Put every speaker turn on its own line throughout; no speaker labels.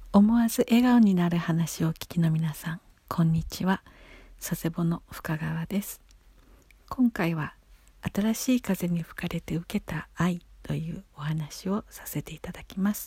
思わず笑顔になる話をお聞きの皆さん、こんにちは。佐世保の深川です。今回は新しい風に吹かれて受けた愛というお話をさせていただきます。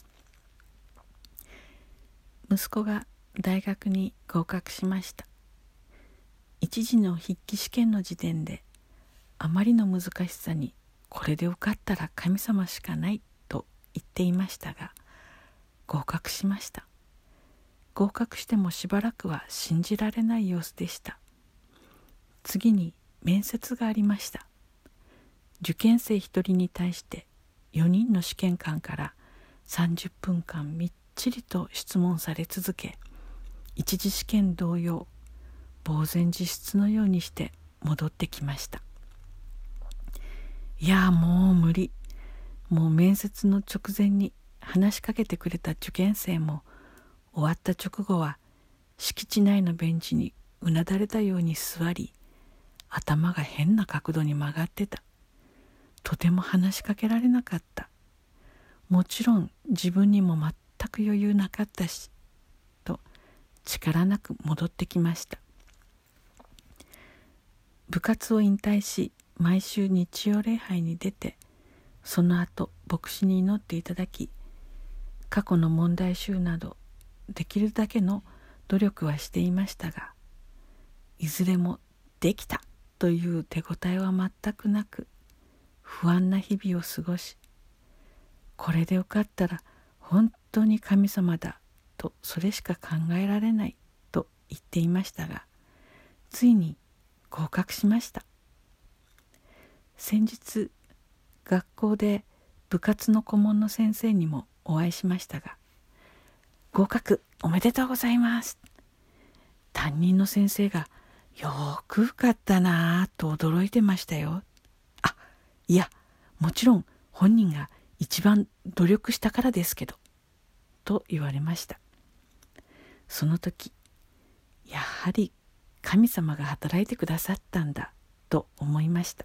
息子が大学に合格しました。一次の筆記試験の時点であまりの難しさにこれで受かったら神様しかないと言っていましたが、合格しました。合格してもしばらくは信じられない様子でした。次に面接がありました。受験生一人に対して4人の試験官から30分間みっちりと質問され続け、一次試験同様、呆然自失のようにして戻ってきました。いやもう無理。もう面接の直前に話しかけてくれた受験生も終わった直後は敷地内のベンチにうなだれたように座り、頭が変な角度に曲がってた。とても話しかけられなかった。もちろん自分にも全く余裕なかったし、と力なく戻ってきました。部活を引退し、毎週日曜礼拝に出て、その後牧師に祈っていただき、過去の問題集などできるだけの努力はしていましたが、いずれもできたという手応えは全くなく、不安な日々を過ごし、これで受かったら本当に神様だとそれしか考えられないと言っていましたが、ついに合格しました。先日学校で部活の顧問の先生にもお会いしましたが、合格おめでとうございます。担任の先生がよく受かったなぁと驚いてましたよ。いや、もちろん本人が一番努力したからですけど、と言われました。その時、やはり神様が働いてくださったんだと思いました。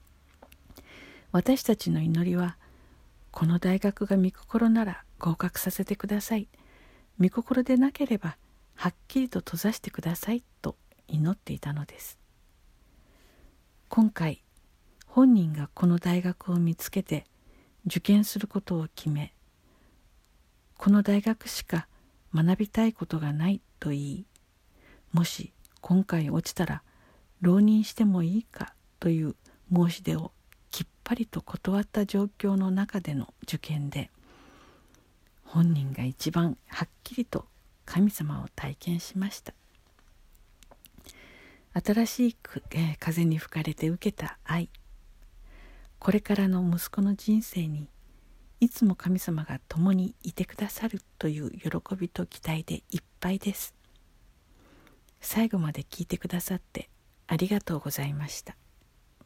私たちの祈りは、この大学が御心なら合格させてください。御心でなければはっきりと閉ざしてくださいと祈っていたのです。今回、本人がこの大学を見つけて受験することを決め、この大学しか学びたいことがないと言い、もし今回落ちたら浪人してもいいかという申し出をきっぱりと断った状況の中での受験で、本人が一番はっきりと神様を体験しました。新しい風に吹かれて受けた愛、これからの息子の人生にいつも神様が共にいてくださるという喜びと期待でいっぱいです。最後まで聞いてくださってありがとうございました。